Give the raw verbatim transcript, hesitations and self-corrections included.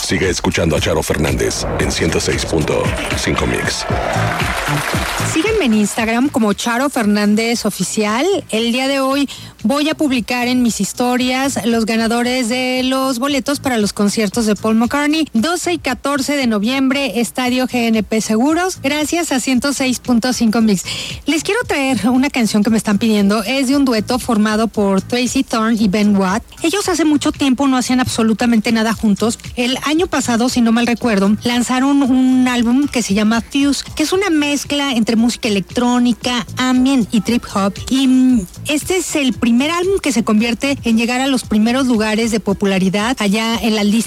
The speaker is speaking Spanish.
Sigue escuchando a Charo Fernández en ciento seis punto cinco Mix. Sígueme en Instagram como Charo Fernández Oficial. El día de hoy voy a publicar en mis historias los ganadores de los boletos para los conciertos de Paul McCartney, doce y catorce de noviembre, Estadio G N P Seguros, gracias a ciento seis punto cinco Mix. Les quiero traer una canción que me están pidiendo, es de un dueto formado por Tracy Thorn y Ben Watt. Ellos hace mucho tiempo no hacían absolutamente nada juntos. El año pasado, si no mal recuerdo, lanzaron un álbum que se llama Fuse, que es una mezcla entre música electrónica, ambient y trip hop. Y este es el primer álbum que se convierte en llegar a los primeros lugares de popularidad allá en las listas